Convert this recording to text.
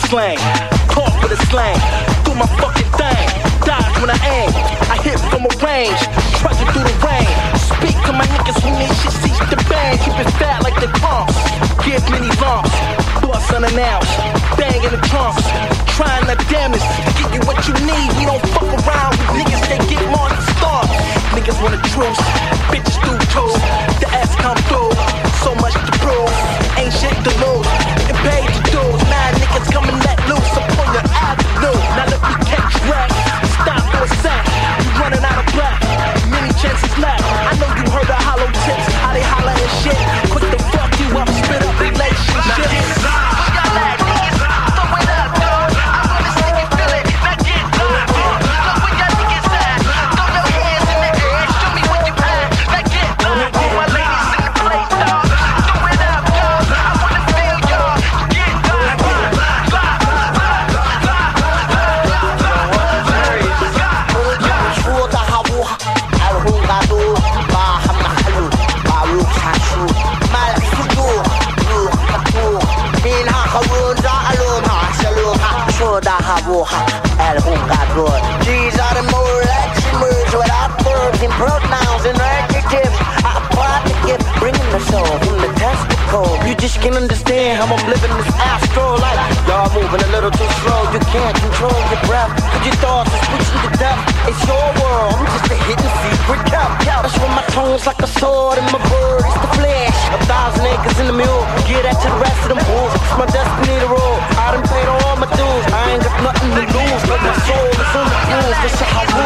slang. Talk with a slang. Do my fucking thing. Dodge when I aim. I hit from a range. Trudging through the rain. Speak to my niggas when they shit cease to bang. Keep it fat like the pumps. Give many lumps. Bust unannounced. Bang in the trunks. Trying to damage. To give you what you need. We don't fuck around with niggas that get more than stars. Niggas want a truce. Bitches do too. The ass come through. So much to prove. Ain't shit to lose. Getting paid to do. Now niggas coming let loose upon your avenue. Now let me catch you right. Stop for a sec. You running out of breath. Many chances left. I know you heard the hollow tips. How they holler and shit. Quick to fuck you up. Spit up relationships. These are the more action words without verbs and pronouns and adjectives. I apply the gift, bringing the soul from the testicle. You just can't understand how I'm living this astral life. Y'all moving a little too slow. You can't control your breath. Your thoughts are switching to death. It's your world. I'm just a hidden secret kept. That's when my tongue's like a sword and my word is the flesh. 1,000 acres in the mule. Get that to the rest of them fools. It's my destiny to rule. I done paid all my dues. I ain't got nothing to lose, but my soul is on the rules. This is how